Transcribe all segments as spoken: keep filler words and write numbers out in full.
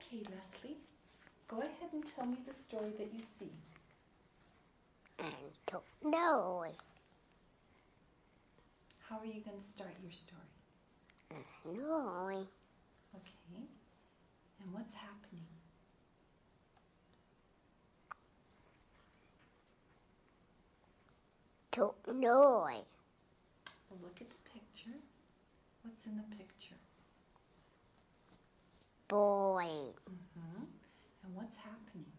Okay, Leslie, go ahead and tell me the story that you see. I don't know. How are you going to start your story? I know. Okay. And what's happening? Don't know. Well, look at the picture. What's in the picture? Boy. Mm-hmm. And what's happening?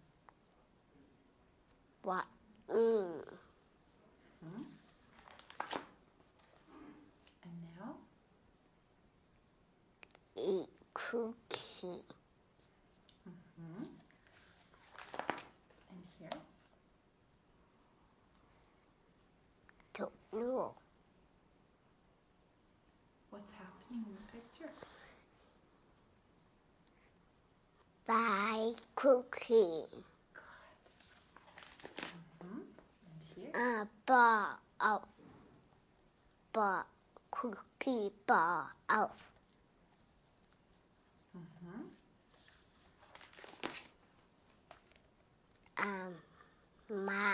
What? Mm. Hmm? And now? Eat cookie. Mm-hmm. And here? Don't know. What's happening in the picture? Buy cookie. Good. Mm-hmm. And here? A bar of bar cookie bar of. Mm-hmm. Um, ma.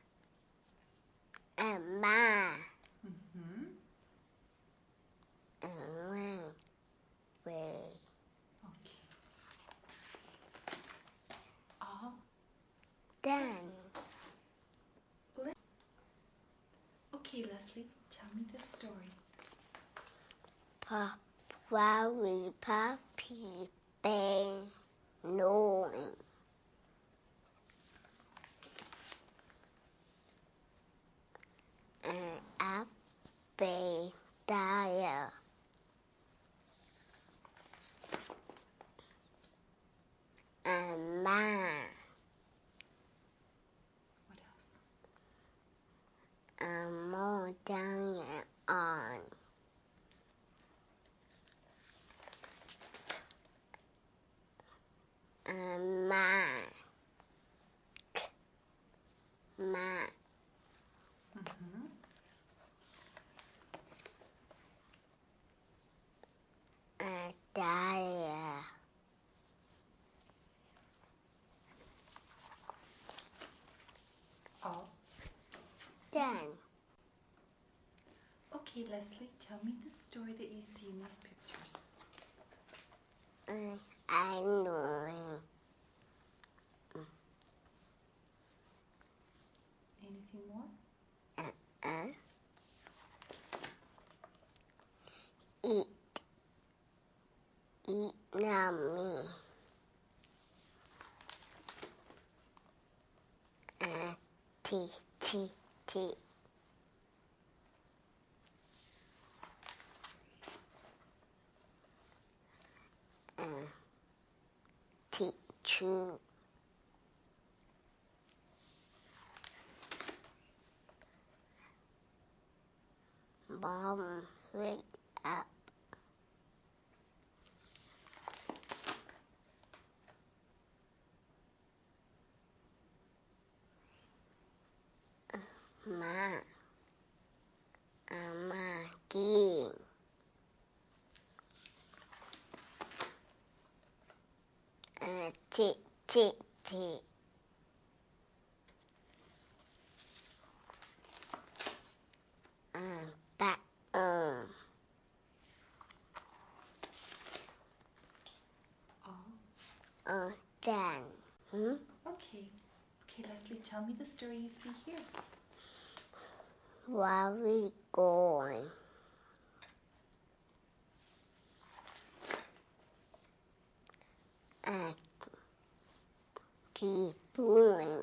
And ma. Mm-hmm. And when we. Okay. All Done. Okay, Leslie, tell me the story. Pop, Wowie, Puppy, Bang, Knowing. And Abby, Dyer. And Ma. What else? And more down and on. And Ma. Ma. Mm-hmm. And Dyer. All Done. Okay, Leslie, tell me the story that you see in these pictures. And I know. Anything more? Uh-uh. Eat. Eat yummy. Uh, tea, tea, tea. Uh, tea, chew. Mom, wake up. Ma. Uh, Maggie. Uh, tea, tea, tea. Uh, back home. All. Uh, done. Hmm? Okay. Okay, Leslie, tell me the story you see here. Where are we going? Uh, keep going.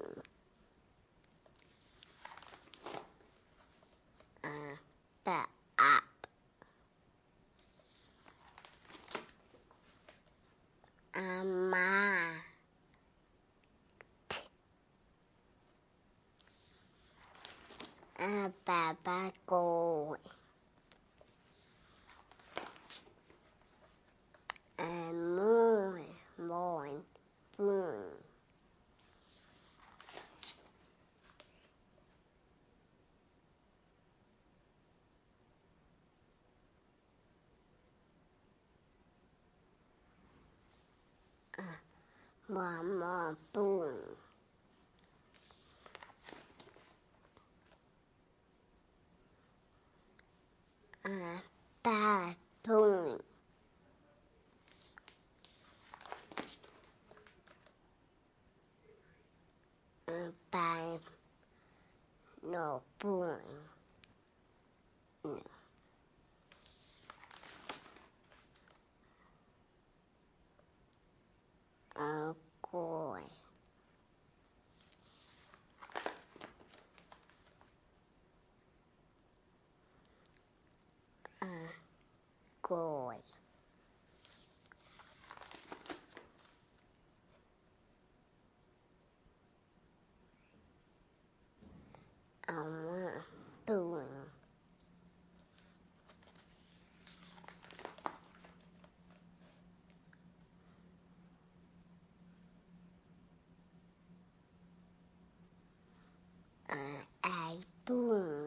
Uh, back up. Uh, ma. Uh, Baba go. And moon, moon, moon. Uh, One more spoon. A bad spoon. A bad no spoon. No. A boy. A boy. A one spoon. A a spoon.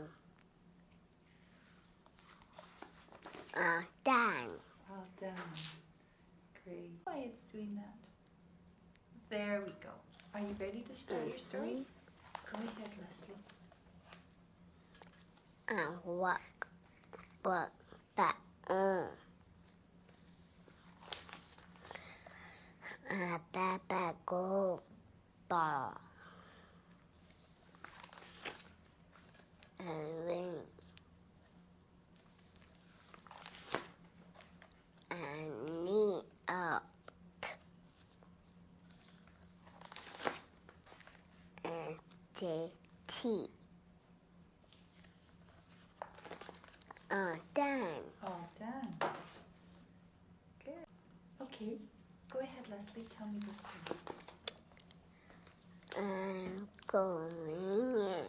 A done. Well done. Great. Why it's doing that? There we go. Are you ready to start your story? Go ahead, Leslie. A walk. Walk back on. A baba go ball. A ring. A knee up. And the tea. All done. All done. Good. Okay. Go ahead, Leslie. Tell me the story. I'm going.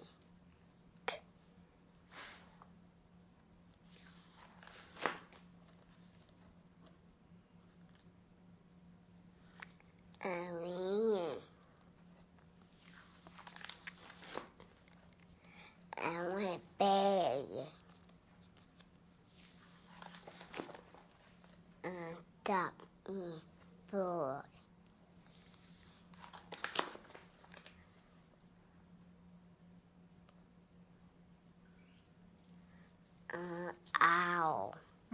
A ring. I went bag. A duck in floor. A owl.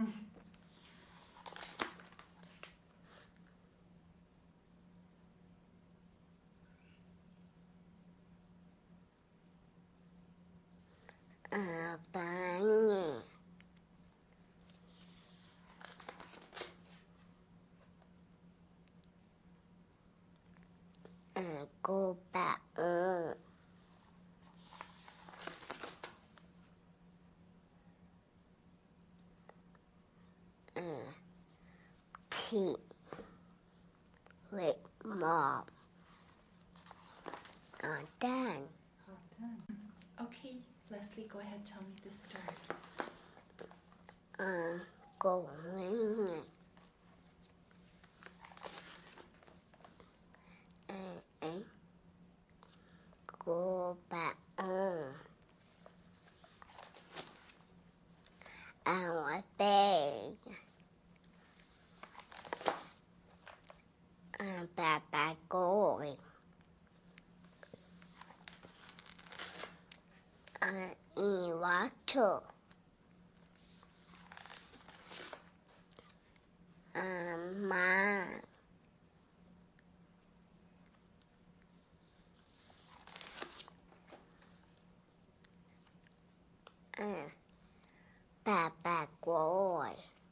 A bunny. A go back on. A tea with mom. All done. All done. Okay, Leslie, go ahead. Tell me the story. I'm going. And go back on. Our bag. And Papa going. And in water. And mom. And Papa boy.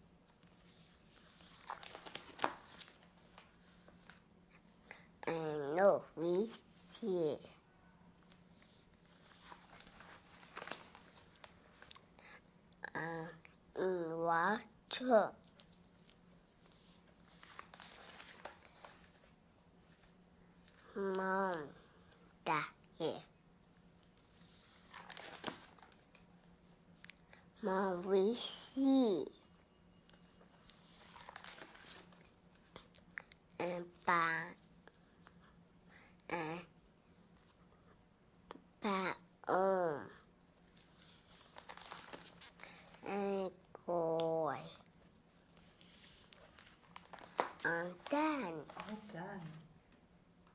And no we see. And in water. Mom. Da here. Mom we see. And ba. And ba.